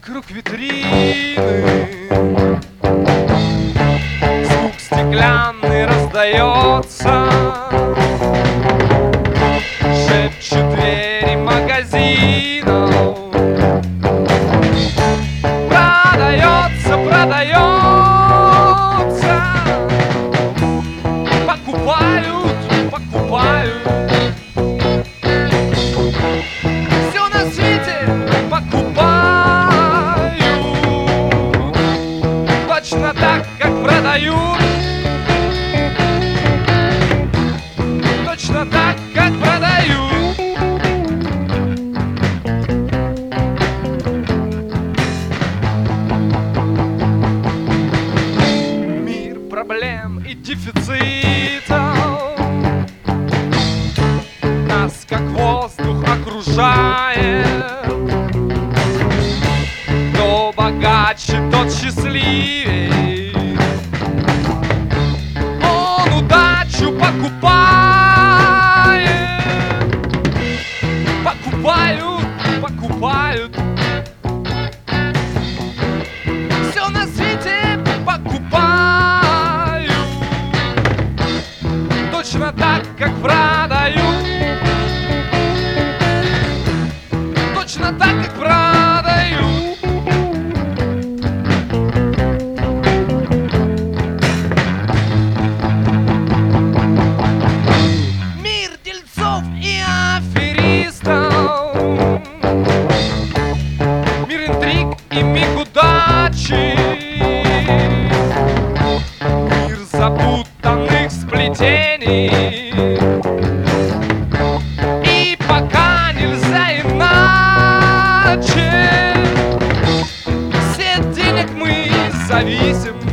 Вокруг витрины звук стеклянный раздается, шепчут двери магазинов. Продается, продается, покупают, покупают. Все на свете покупают, точно так, как продают, точно так, как продают. Мир проблем и дефицитов нас как воздух окружает. Кто богаче, тот счастливей. Он удачу покупает. Покупают, покупают. Все на свете покупают, точно так, как продают, точно так, как продают. Мир дельцов и аферистов, мир интриг и миг удачи, мир запутанных сплетений. И пока нельзя иначе, все от денег мы зависим.